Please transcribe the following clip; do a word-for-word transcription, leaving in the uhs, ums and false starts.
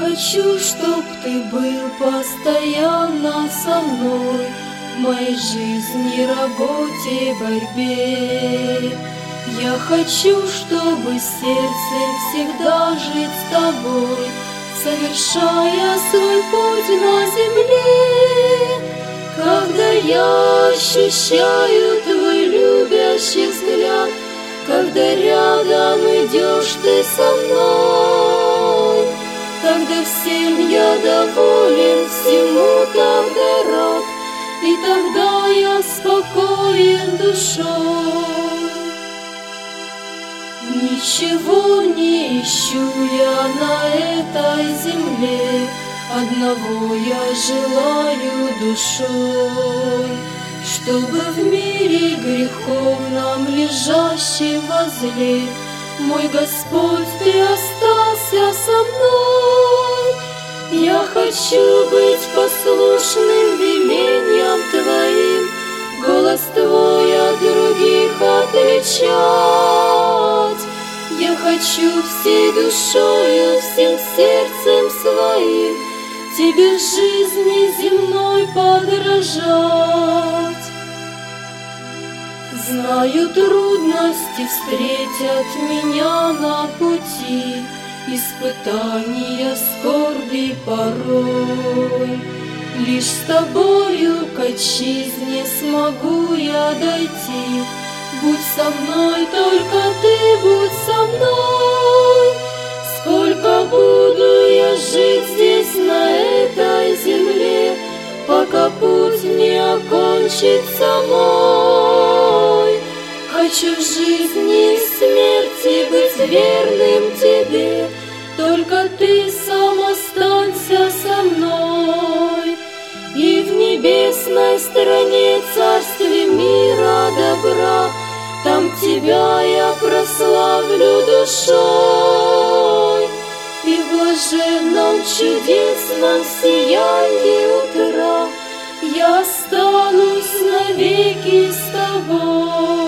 хочу, чтоб ты был постоянно со мной в моей жизни, работе, борьбе. Я хочу, чтобы сердцем всегда жить с тобой, совершая свой путь на земле. Когда я ощущаю твой любящий взгляд, когда рядом идешь ты со мной, тогда всем я доволен, всему тогда рад, и тогда я спокоен душой. Ничего не ищу я на этой земле, одного я желаю душой, чтобы в мире греховном, лежащем возле, мой Господь, ты остался со мной. Я хочу быть послушным велениям твоим, голос твой от других отличать. Я хочу всей душою, всем сердцем своим тебе в жизни земной подражать. Знаю, трудности встретят меня на пути, испытания, скорби порой. Лишь с тобою к отчизне смогу я дойти. Будь со мной, только ты будь со мной. Сколько буду я жить здесь, на этой земле, пока путь не окончится мой. Хочу в жизни и в смерти быть верным тебе, только ты сам останься со мной. И в небесной стране, царстве мира добра, там тебя я прославлю душой. И в блаженном чудесном сиянии утра я останусь навеки с тобой.